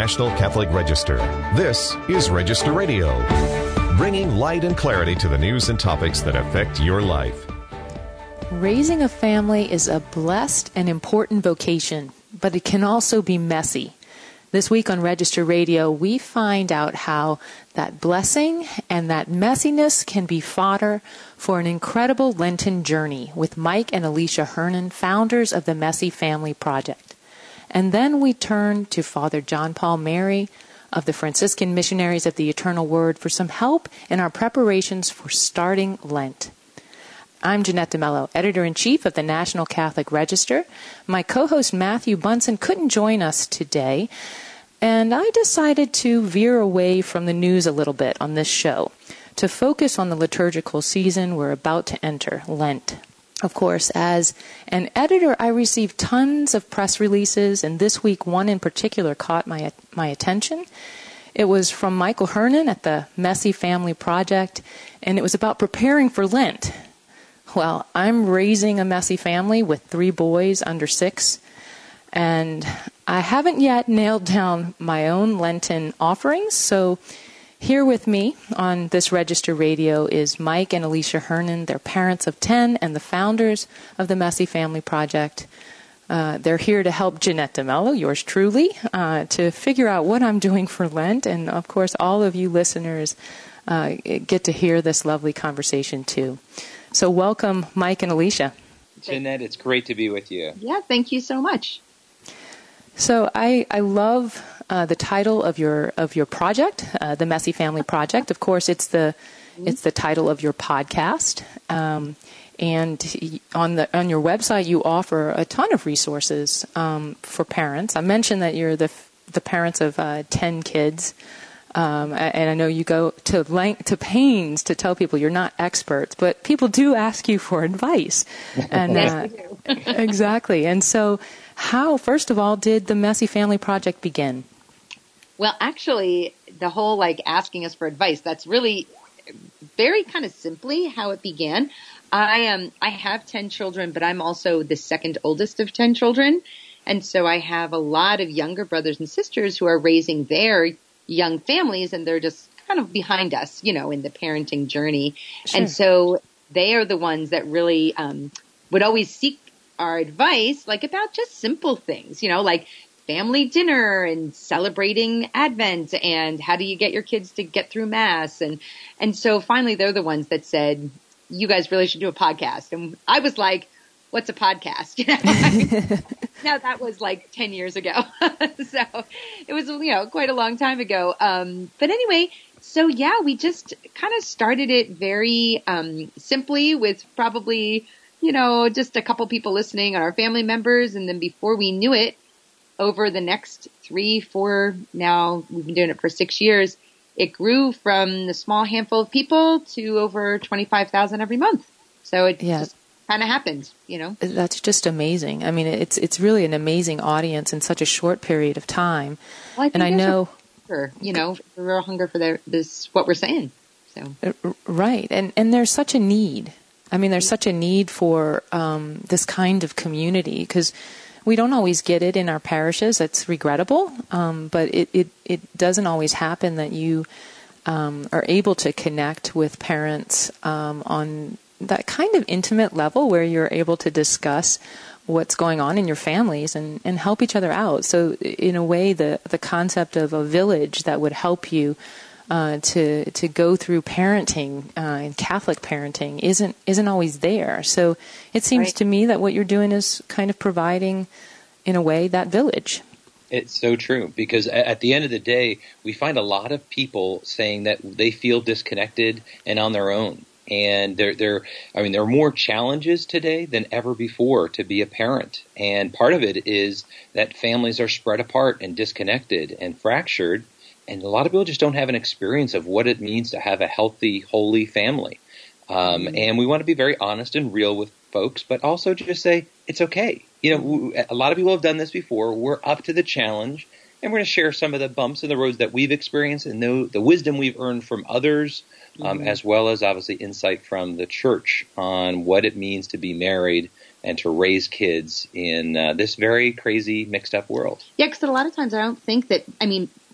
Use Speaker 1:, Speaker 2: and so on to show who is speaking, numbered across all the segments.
Speaker 1: National Catholic Register. This is Register Radio, bringing light and clarity to the news and topics that affect your life.
Speaker 2: Raising a family is a blessed and important vocation, but it can also be messy. This week on Register Radio, we find out how that blessing and that messiness can be fodder for an incredible Lenten journey with Mike and Alicia Hernon, founders of the Messy Family Project. And then we turn to Father John Paul Mary of the Franciscan Missionaries of the Eternal Word for some help in our preparations for starting Lent. I'm Jeanette DeMello, Editor-in-Chief of the National Catholic Register. My co-host Matthew Bunson couldn't join us today, and I decided to veer away from the news a little bit on this show to focus on the liturgical season we're about to enter, Lent. Of course, as an editor, I received tons of press releases, and this week one in particular caught my attention. It was from Michael Hernon at the Messy Family Project, and it was about preparing for Lent. Well, I'm raising a messy family with 3 boys under 6, and I haven't yet nailed down my own Lenten offerings, so here with me on this Register Radio is Mike and Alicia Hernon. They're parents of 10 and the founders of the Messy Family Project. They're here to help Jeanette DeMello, yours truly, to figure out what I'm doing for Lent, and of course all of you listeners get to hear this lovely conversation too. So welcome, Mike and Alicia.
Speaker 3: Jeanette, it's great to be with you.
Speaker 4: Yeah, thank you so much.
Speaker 2: So I love the title of your project, the Messy Family Project. Of course, it's the title of your podcast, and on your website you offer a ton of resources for parents. I mentioned that you're the parents of 10 kids. And I know you go to pains to tell people you're not experts, but people do ask you for advice. And
Speaker 4: yes, we do.
Speaker 2: Exactly. And so how, first of all, did the Messy Family Project begin?
Speaker 4: Well, actually, the whole asking us for advice, that's really very kind of simply how it began. I have 10 children, but I'm also the second oldest of 10 children. And so I have a lot of younger brothers and sisters who are raising their young families, and they're just kind of behind us, in the parenting journey.
Speaker 2: Sure.
Speaker 4: And so they are the ones that really would always seek our advice, about just simple things, like family dinner and celebrating Advent and how do you get your kids to get through Mass. And so finally they're the ones that said, you guys really should do a podcast. And I was like, what's a podcast? Now that was 10 years ago. So it was, quite a long time ago. But anyway, so yeah, we just kind of started it very simply with probably, just a couple people listening and our family members. And then before we knew it, over the next 3-4, now we've been doing it for 6 years, it grew from the small handful of people to over 25,000 every month. So it just kind of happened,
Speaker 2: That's just amazing. I mean, it's really an amazing audience in such a short period of time.
Speaker 4: Well,
Speaker 2: and I know,
Speaker 4: a real hunger for this, what we're saying. So
Speaker 2: right, and there's such a need. I mean, there's such a need for this kind of community because we don't always get it in our parishes. It's regrettable, but it doesn't always happen that you are able to connect with parents on that kind of intimate level where you're able to discuss what's going on in your families and help each other out. So in a way, the concept of a village that would help you to go through parenting and Catholic parenting isn't always there. So it seems to me that what you're doing is kind of providing, in a way, that village.
Speaker 3: It's so true, because at the end of the day, we find a lot of people saying that they feel disconnected and on their own. And there are more challenges today than ever before to be a parent. And part of it is that families are spread apart and disconnected and fractured. And a lot of people just don't have an experience of what it means to have a healthy, holy family. And we want to be very honest and real with folks, but also just say it's okay. A lot of people have done this before. We're up to the challenge, and we're going to share some of the bumps in the roads that we've experienced and the wisdom we've earned from others, as well as obviously insight from the church on what it means to be married and to raise kids in this very crazy, mixed up world.
Speaker 4: Yeah, because a lot of times I don't think that,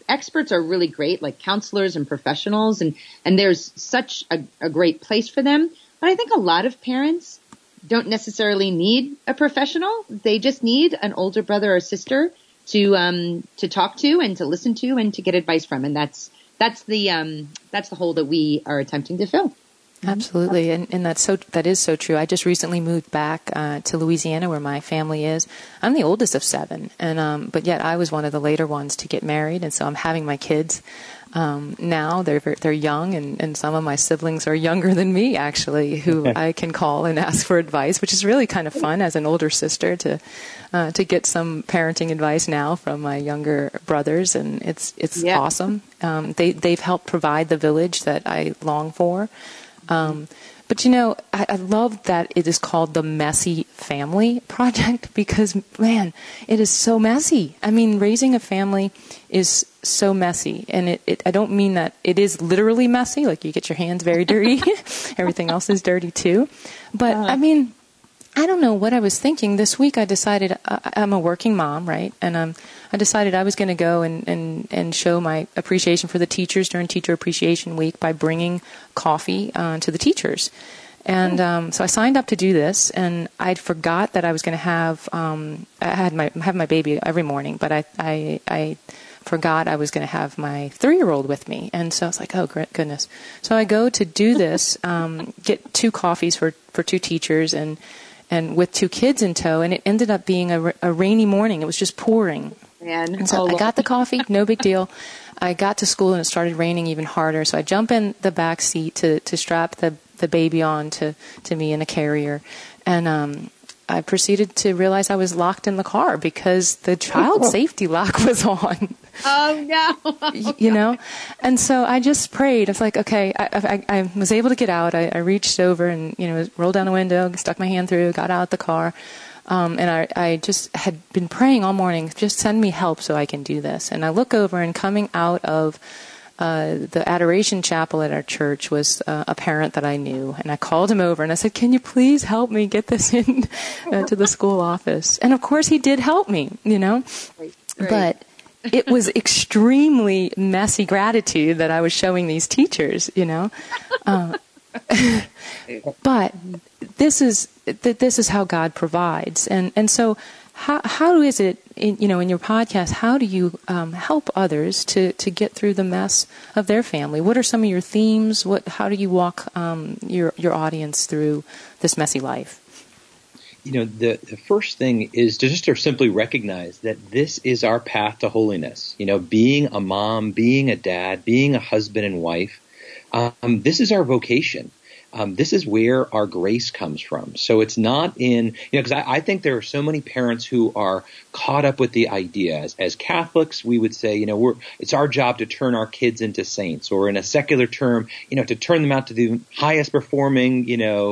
Speaker 4: experts are really great, like counselors and professionals, and there's such a great place for them. But I think a lot of parents don't necessarily need a professional. They just need an older brother or sister to talk to and to listen to and to get advice from. And that's the hole that we are attempting to fill.
Speaker 2: Absolutely, and that is so true. I just recently moved back to Louisiana, where my family is. I'm the oldest of 7, and but yet I was one of the later ones to get married, and so I'm having my kids now. They're young, and some of my siblings are younger than me, actually, who I can call and ask for advice, which is really kind of fun as an older sister to get some parenting advice now from my younger brothers, and it's awesome. They've helped provide the village that I long for. But I love that it is called the Messy Family Project because, man, it is so messy. I mean, raising a family is so messy. And I don't mean that it is literally messy, like you get your hands very dirty. Everything else is dirty too. But I mean, I don't know what I was thinking. This week I decided I'm a working mom, right? And I decided I was going to go and show my appreciation for the teachers during Teacher Appreciation Week by bringing coffee to the teachers. And so I signed up to do this, and I forgot that I was going to have I have my baby every morning, but I forgot I was going to have my 3-year-old with me. And so I was like, oh, goodness. So I go to do this, get 2 coffees for 2 teachers, and with 2 kids in tow, and it ended up being a rainy morning. It was just pouring. And so I got the coffee, no big deal. I got to school, and it started raining even harder. So I jump in the back seat to strap the baby on to me in a carrier. And I proceeded to realize I was locked in the car because the child safety lock was on.
Speaker 4: Oh, no.
Speaker 2: And so I just prayed. I was like, okay, I was able to get out. I reached over and, rolled down the window, stuck my hand through, got out the car. And I just had been praying all morning, just send me help so I can do this. And I look over, and coming out of the Adoration Chapel at our church was a parent that I knew. And I called him over and I said, can you please help me get this in to the school office? And of course he did help me,
Speaker 4: Right.
Speaker 2: But it was extremely messy gratitude that I was showing these teachers, But this is how God provides. And so how is it, in your podcast, how do you help others to get through the mess of their family? What are some of your themes? How do you walk your audience through this messy life?
Speaker 3: The first thing is to just simply recognize that this is our path to holiness. Being a mom, being a dad, being a husband and wife, this is our vocation. This is where our grace comes from. So it's not in, because I think there are so many parents who are caught up with the idea. As Catholics, we would say, it's our job to turn our kids into saints, or in a secular term, to turn them out to the highest performing,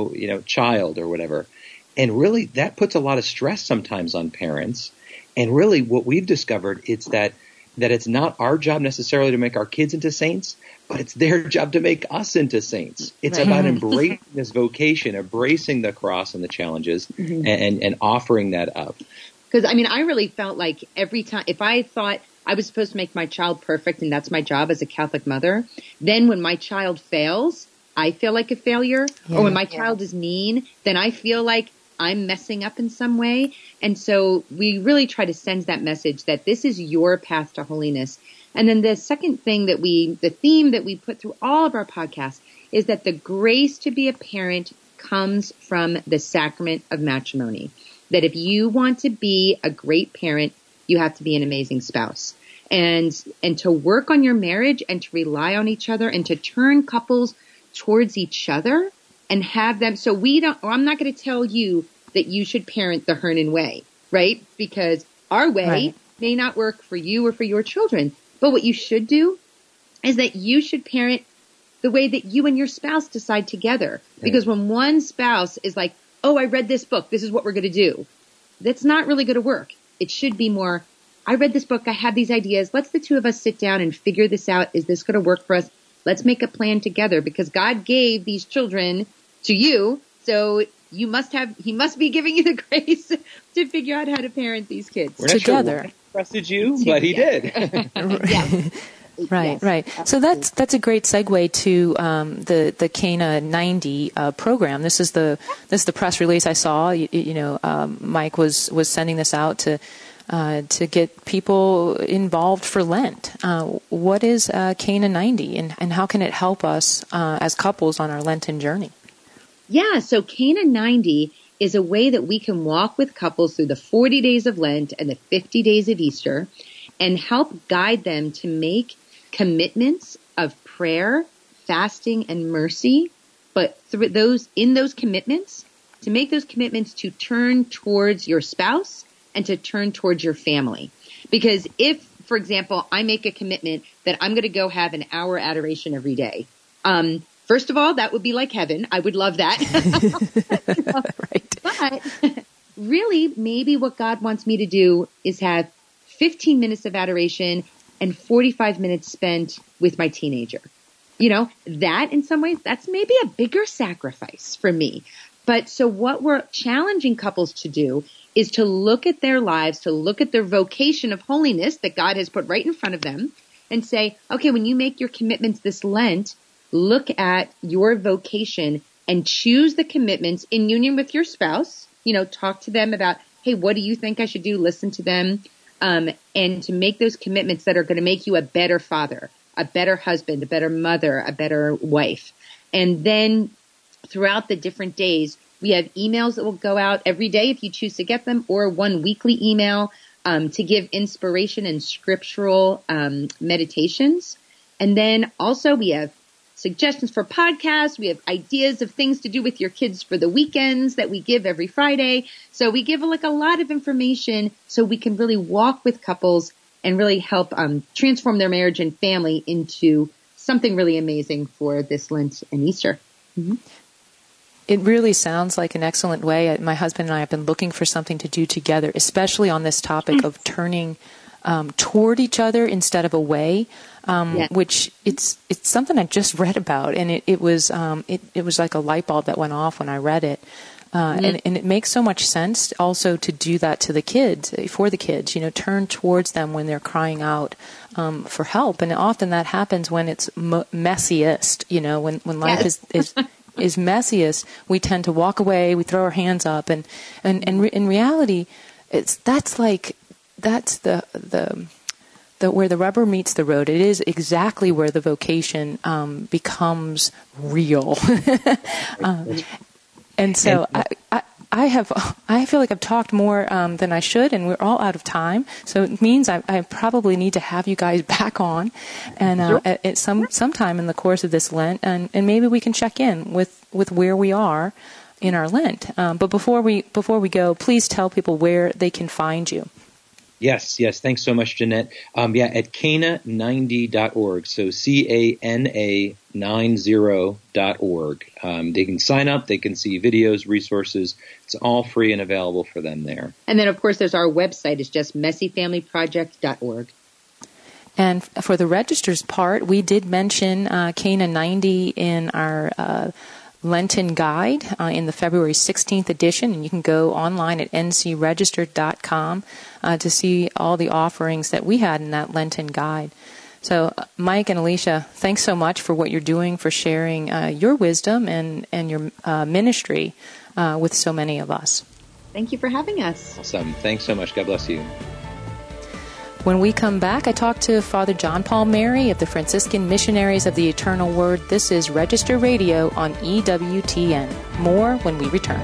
Speaker 3: child or whatever. And really, that puts a lot of stress sometimes on parents. And really, what we've discovered is that it's not our job necessarily to make our kids into saints, but it's their job to make us into saints. It's about embracing this vocation, embracing the cross and the challenges, and offering that up.
Speaker 4: Because, I really felt like every time, if I thought I was supposed to make my child perfect and that's my job as a Catholic mother, then when my child fails, I feel like a failure. Yeah. Or when my child is mean, then I feel like I'm messing up in some way. And so we really try to send that message that this is your path to holiness. And then the second thing the theme that we put through all of our podcasts is that the grace to be a parent comes from the sacrament of matrimony. That if you want to be a great parent, you have to be an amazing spouse. And to work on your marriage and to rely on each other and to turn couples towards each other and have them. So I'm not going to tell you that you should parent the Hernan way, right? Because our way may not work for you or for your children. But what you should do is that you should parent the way that you and your spouse decide together. Because when one spouse is like, oh, I read this book, this is what we're going to do, that's not really going to work. It should be more, I read this book, I have these ideas, let's the two of us sit down and figure this out. Is this going to work for us? Let's make a plan together, because God gave these children to you, so he must be giving you the grace to figure out how to parent these kids
Speaker 2: together.
Speaker 3: trusted you, but he did.
Speaker 4: Yeah.
Speaker 2: Right,
Speaker 4: Yes,
Speaker 2: right. So that's a great segue to the Cana 90 program. This is the press release I saw. Mike was sending this out to get people involved for Lent. What is Cana 90, and how can it help us as couples on our Lenten journey?
Speaker 4: Yeah, so Cana 90 is a way that we can walk with couples through the 40 days of Lent and the 50 days of Easter and help guide them to make commitments of prayer, fasting, and mercy, but through those commitments, to make those commitments to turn towards your spouse and to turn towards your family. Because if, for example, I make a commitment that I'm going to go have an hour adoration every day, first of all, that would be like heaven. I would love that.
Speaker 2: Right.
Speaker 4: But really, maybe what God wants me to do is have 15 minutes of adoration and 45 minutes spent with my teenager. That in some ways, that's maybe a bigger sacrifice for me. But so what we're challenging couples to do is to look at their lives, to look at their vocation of holiness that God has put right in front of them and say, okay, when you make your commitments this Lent, look at your vocation and choose the commitments in union with your spouse. Talk to them about, hey, what do you think I should do? Listen to them. And to make those commitments that are going to make you a better father, a better husband, a better mother, a better wife. And then throughout the different days, we have emails that will go out every day if you choose to get them, or one weekly email to give inspiration and scriptural meditations. And then also we have suggestions for podcasts. We have ideas of things to do with your kids for the weekends that we give every Friday. So we give a lot of information so we can really walk with couples and really help transform their marriage and family into something really amazing for this Lent and Easter. Mm-hmm.
Speaker 2: It really sounds like an excellent way. My husband and I have been looking for something to do together, especially on this topic of turning toward each other instead of away. Which it's something I just read about, and it was like a light bulb that went off when I read it, and it makes so much sense also to do that to the kids, for the kids, turn towards them when they're crying out for help, and often that happens when it's messiest, when life is messiest, we tend to walk away, we throw our hands up, and in reality, that's the where the rubber meets the road. It is exactly where the vocation becomes real. And so I feel like I've talked more than I should, and we're all out of time. So it means I probably need to have you guys back on, and at sometime in the course of this Lent, and maybe we can check in with where we are in our Lent. But before we go, please tell people where they can find you.
Speaker 3: Yes. Thanks so much, Jeanette. At cana90.org. So CANA90.org. They can sign up. They can see videos, resources. It's all free and available for them there.
Speaker 4: And then, of course, there's our website. It's just messyfamilyproject.org.
Speaker 2: And for the registers part, we did mention Cana 90 in our Lenten Guide in the February 16th edition, and you can go online at ncregistered.com to see all the offerings that we had in that Lenten Guide. So, Mike and Alicia, thanks so much for what you're doing, for sharing your wisdom and your ministry with so many of us.
Speaker 4: Thank you for having us.
Speaker 3: Awesome. Thanks so much. God bless you.
Speaker 2: When we come back, I talk to Father John Paul Mary of the Franciscan Missionaries of the Eternal Word. This is Register Radio on EWTN. More when we return.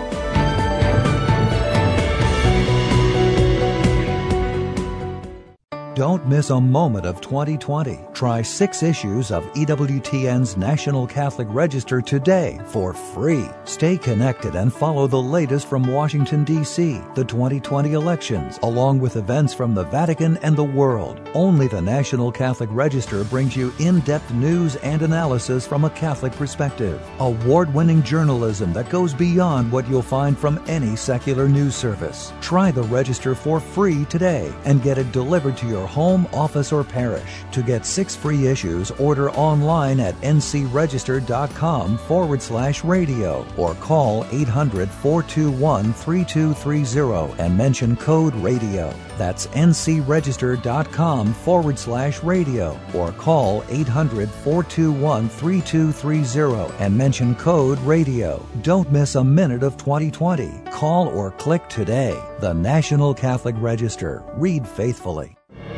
Speaker 5: Don't miss a moment of 2020. Try 6 issues of EWTN's National Catholic Register today for free. Stay connected and follow the latest from Washington, D.C., the 2020 elections, along with events from the Vatican and the world. Only the National Catholic Register brings you in-depth news and analysis from a Catholic perspective. Award-winning journalism that goes beyond what you'll find from any secular news service. Try the Register for free today and get it delivered to your home, office, or parish. To get 6 free issues, order online at ncregister.com/radio or call 800-421-3230 and mention code radio. That's ncregister.com/radio or call 800-421-3230 and mention code radio. Don't miss a minute of 2020. Call or click today. The National Catholic Register. Read faithfully.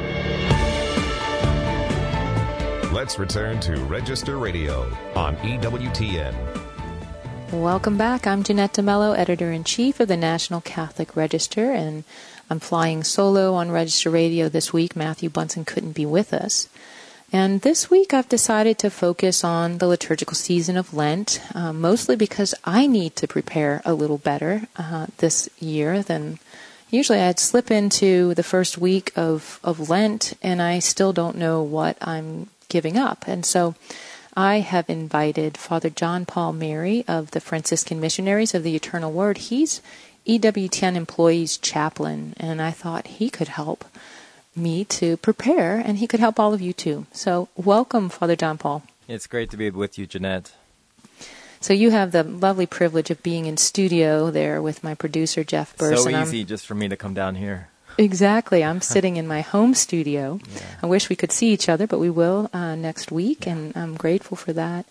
Speaker 1: Let's return to Register Radio on EWTN.
Speaker 2: Welcome back. I'm Jeanette DeMello, Editor-in-Chief of the National Catholic Register, and I'm flying solo on Register Radio this week. Matthew Bunson couldn't be with us. And this week I've decided to focus on the liturgical season of Lent, mostly because I need to prepare a little better this year than usually. I'd slip into the first week of Lent and I still don't know what I'm giving up. And so I have invited Father John Paul Mary of the Franciscan Missionaries of the Eternal Word. He's EWTN Employees Chaplain, and I thought he could help me to prepare, and he could help all of you too. So welcome, Father John Paul.
Speaker 6: It's great to be with you, Jeanette.
Speaker 2: So you have the lovely privilege of being in studio there with my producer, Jeff Burse.
Speaker 6: So easy just for me to come down here.
Speaker 2: Exactly. I'm sitting in my home studio. Yeah. I wish we could see each other, but we will next week, and I'm grateful for that.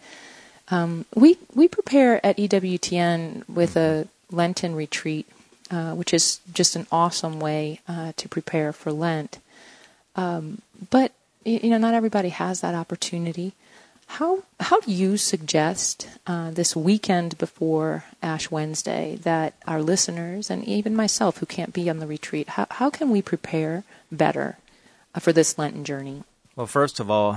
Speaker 2: We prepare at EWTN with a Lenten retreat, which is just an awesome way to prepare for Lent. But not everybody has that opportunity. How do you suggest this weekend before Ash Wednesday that our listeners and even myself who can't be on the retreat, how can we prepare better for this Lenten journey?
Speaker 6: Well, first of all,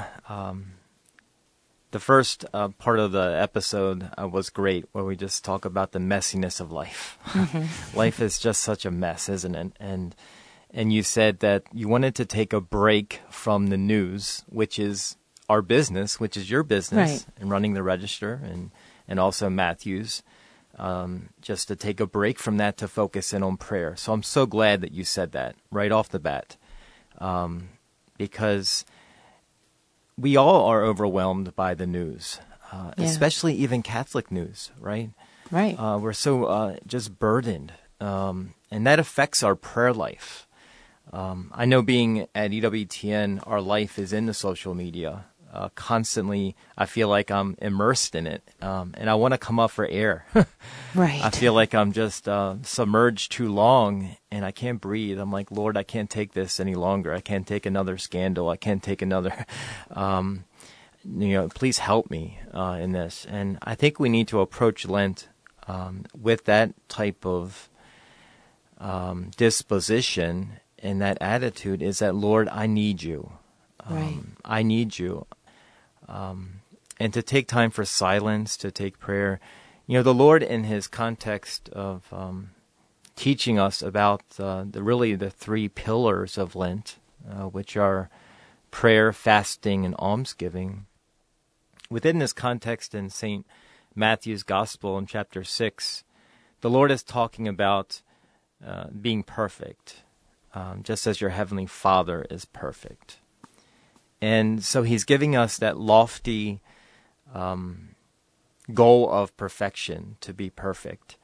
Speaker 6: the first part of the episode was great, where we just talk about the messiness of life. Mm-hmm. Life is just such a mess, isn't it? And you said that you wanted to take a break from the news, which is our business, which is your business, right, in running the register, and also Matthew's, just to take a break from that to focus in on prayer. So I'm so glad that you said that right off the bat, because we all are overwhelmed by the news, especially even Catholic news, right?
Speaker 2: Right.
Speaker 6: We're so just burdened, and that affects our prayer life. I know being at EWTN, our life is in the social media. Constantly, I feel like I'm immersed in it, and I want to come up for air.
Speaker 2: Right.
Speaker 6: I feel like I'm just submerged too long, and I can't breathe. I'm like, Lord, I can't take this any longer. I can't take another scandal. I can't take another. Please help me in this. And I think we need to approach Lent with that type of disposition, and that attitude is that, Lord, I need you.
Speaker 2: Right.
Speaker 6: I need you. And to take time for silence, to take prayer. The Lord, in his context of teaching us about the 3 pillars of Lent, which are prayer, fasting, and almsgiving. Within this context in St. Matthew's Gospel in chapter 6, the Lord is talking about being perfect, just as your heavenly Father is perfect. And so he's giving us that lofty goal of perfection, to be perfect.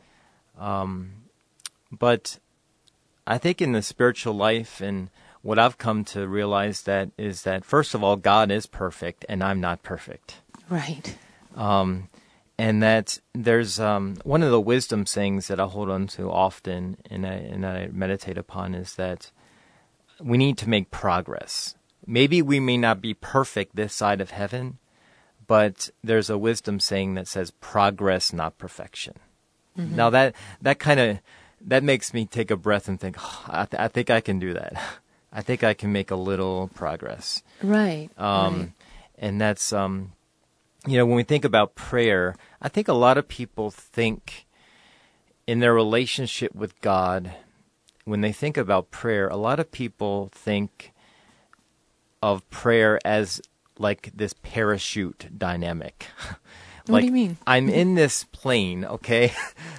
Speaker 6: But I think in the spiritual life, and what I've come to realize is that, first of all, God is perfect and I'm not perfect.
Speaker 2: Right.
Speaker 6: And that there's one of the wisdom sayings that I hold on to often and I meditate upon is that we need to make progress. Maybe we may not be perfect this side of heaven, but there's a wisdom saying that says progress, not perfection. Mm-hmm. Now that makes me take a breath and think, I think I can do that. I think I can make a little progress.
Speaker 2: Right. Right.
Speaker 6: And that's, when we think about prayer, I think a lot of people think in their relationship with God, when they think about prayer, a lot of people think of prayer as like this parachute dynamic.
Speaker 2: What do you mean?
Speaker 6: I'm in this plane, okay?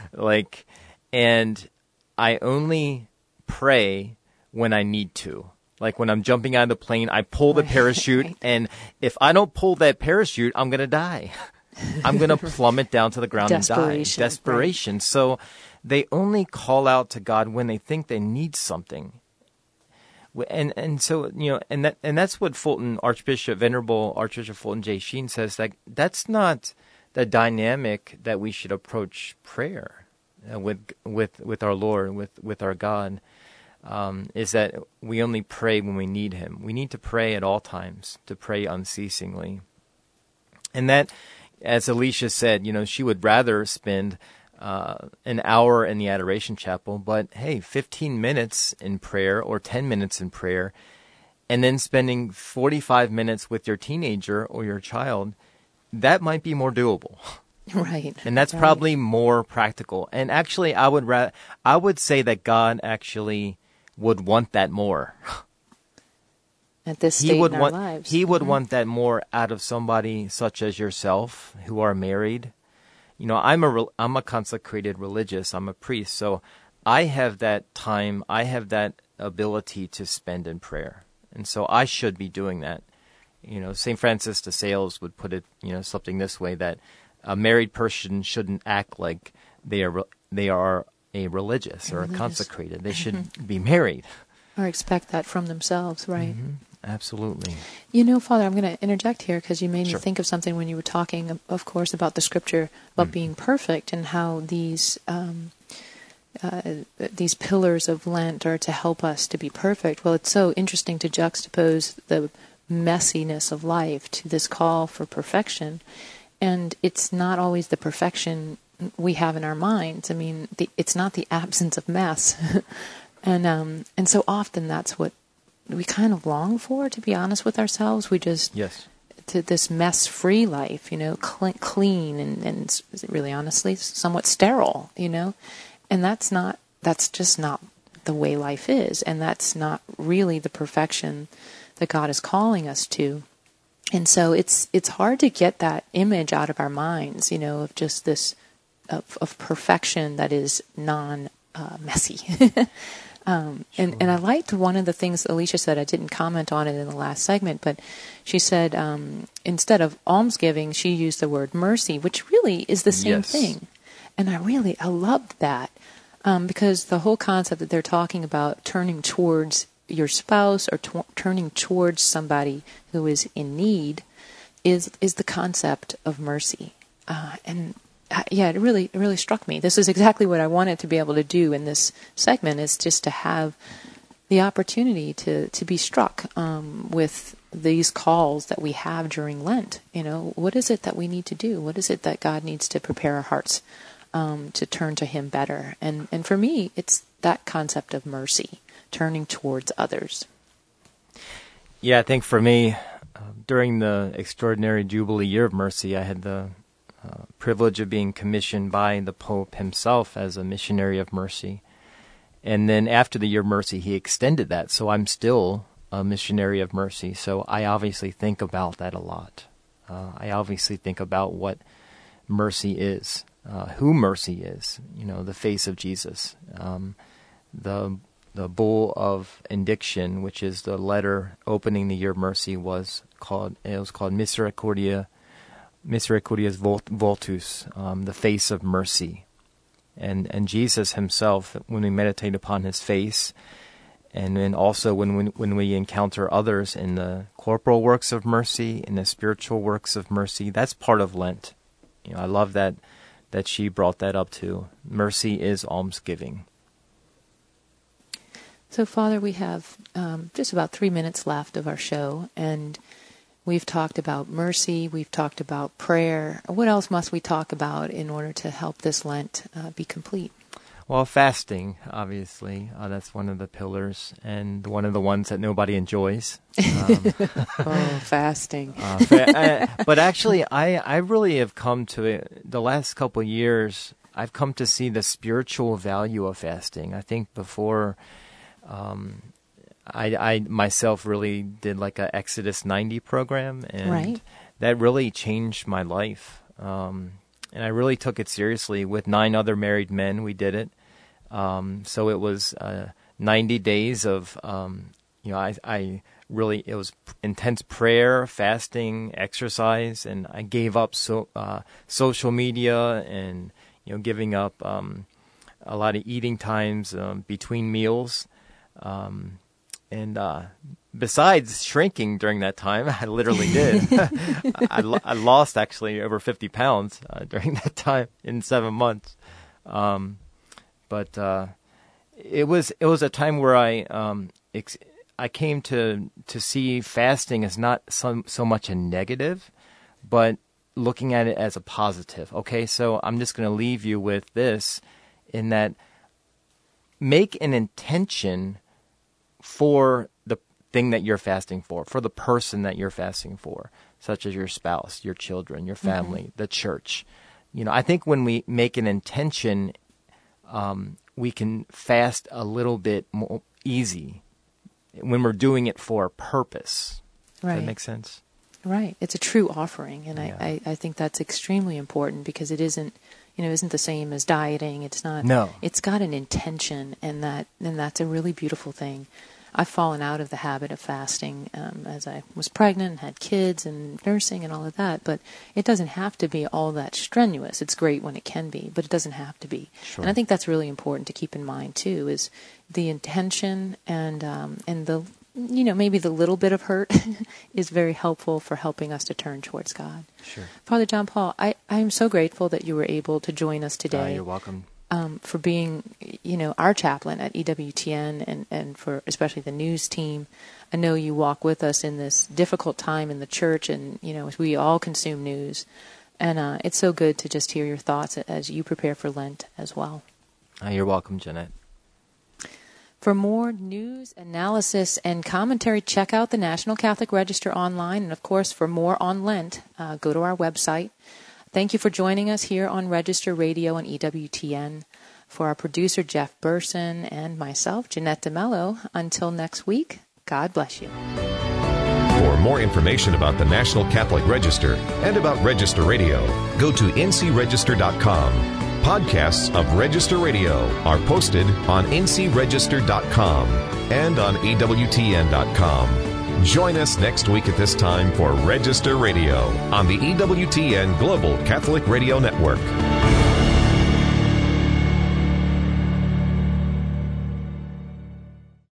Speaker 6: And I only pray when I need to. Like when I'm jumping out of the plane, I pull the parachute, and if I don't pull that parachute, I'm going to die. I'm going to plummet down to the ground and die. Desperation. Right. So they only call out to God when they think they need something. And so, and that's what Venerable Archbishop Fulton J. Sheen says, that that's not the dynamic that we should approach prayer with our Lord, with our God. Is that we only pray when we need Him. We need to pray at all times, to pray unceasingly. And that, as Alicia said, she would rather spend an hour in the Adoration Chapel, but hey, 15 minutes in prayer or 10 minutes in prayer, and then spending 45 minutes with your teenager or your child, that might be more doable.
Speaker 2: Right.
Speaker 6: And that's probably more practical. And actually, I would say that God actually would want that more.
Speaker 2: At this stage in our lives.
Speaker 6: He would want that more out of somebody such as yourself, who are married. I'm a consecrated religious. I'm a priest, so I have that time. I have that ability to spend in prayer, and so I should be doing that. St. Francis de Sales would put it, something this way, that a married person shouldn't act like they are a religious or a consecrated. They should be married.
Speaker 2: Or expect that from themselves, right?
Speaker 6: Mm-hmm. Absolutely.
Speaker 2: Father, I'm going to interject here because you made me think of something when you were talking, of course, about the Scripture, about being perfect, and how these pillars of Lent are to help us to be perfect. Well, it's so interesting to juxtapose the messiness of life to this call for perfection. And it's not always the perfection we have in our minds. I mean, it's not the absence of mess. And so often that's what we kind of long for, to be honest with ourselves. We just, to this mess-free life, clean and really honestly somewhat sterile, and that's just not the way life is. And that's not really the perfection that God is calling us to. And so it's hard to get that image out of our minds, of just this, of perfection that is non-messy. And I liked one of the things Alicia said. I didn't comment on it in the last segment, but she said instead of almsgiving, she used the word mercy, which really is the same thing. And I loved that because the whole concept that they're talking about, turning towards your spouse or turning towards somebody who is in need, is the concept of mercy. It really struck me. This is exactly what I wanted to be able to do in this segment, is just to have the opportunity to be struck with these calls that we have during Lent. What is it that we need to do? What is it that God needs to prepare our hearts to turn to Him better? And for me, it's that concept of mercy, turning towards others.
Speaker 6: Yeah, I think for me, during the extraordinary Jubilee Year of Mercy, I had the privilege of being commissioned by the Pope himself as a missionary of mercy. And then after the Year of Mercy, he extended that. So I'm still a missionary of mercy. So I obviously think about that a lot. I obviously think about what mercy is, who mercy is, the face of Jesus. The bull of indiction, which is the letter opening the Year of Mercy, was called Misericordias Vultus, the face of mercy. And Jesus himself, when we meditate upon his face, and then also when we encounter others in the corporal works of mercy, in the spiritual works of mercy, that's part of Lent. I love that she brought that up too. Mercy is almsgiving.
Speaker 2: So, Father, we have just about 3 minutes left of our show, and we've talked about mercy, we've talked about prayer. What else must we talk about in order to help this Lent be complete?
Speaker 6: Well, fasting, obviously. That's one of the pillars, and one of the ones that nobody enjoys.
Speaker 2: Fasting.
Speaker 6: But actually, I really have come to it, the last couple of years, I've come to see the spiritual value of fasting. I think before... I myself really did like a Exodus 90 program, and that really changed my life. And I really took it seriously. With 9 other married men, we did it. So it was 90 days of I really, it was intense prayer, fasting, exercise, and I gave up social media and, giving up a lot of eating times between meals. And besides shrinking during that time, I literally did. I lost actually over 50 pounds during that time in 7 months. But it was a time where I came to see fasting as not so much a negative, but looking at it as a positive. Okay, so I'm just going to leave you with this, in that make an intention for the thing that you're fasting for the person that you're fasting for, such as your spouse, your children, your family, the church. I think when we make an intention, we can fast a little bit more easy when we're doing it for a purpose.
Speaker 2: Right.
Speaker 6: Does that make sense?
Speaker 2: Right. It's a true offering, and
Speaker 6: Yeah.
Speaker 2: I think that's extremely important, because it isn't the same as dieting. It's not.
Speaker 6: No.
Speaker 2: It's got an intention, and that's a really beautiful thing. I've fallen out of the habit of fasting as I was pregnant and had kids and nursing and all of that, but it doesn't have to be all that strenuous. It's great when it can be, but it doesn't have to be.
Speaker 6: Sure.
Speaker 2: And I think that's really important to keep in mind too, is the intention and the maybe the little bit of hurt is very helpful for helping us to turn towards God.
Speaker 6: Sure.
Speaker 2: Father John Paul, I am so grateful that you were able to join us today.
Speaker 6: You're welcome.
Speaker 2: For being, our chaplain at EWTN and for especially the news team. I know you walk with us in this difficult time in the church, and, as we all consume news. And it's so good to just hear your thoughts as you prepare for Lent as well.
Speaker 6: You're welcome, Jeanette.
Speaker 2: For more news, analysis, and commentary, check out the National Catholic Register online. And, of course, for more on Lent, go to our website. Thank you for joining us here on Register Radio and EWTN. For our producer, Jeff Burson, and myself, Jeanette DeMello, until next week, God bless you.
Speaker 1: For more information about the National Catholic Register and about Register Radio, go to ncregister.com. Podcasts of Register Radio are posted on ncregister.com and on EWTN.com. Join us next week at this time for Register Radio on the EWTN Global Catholic Radio Network.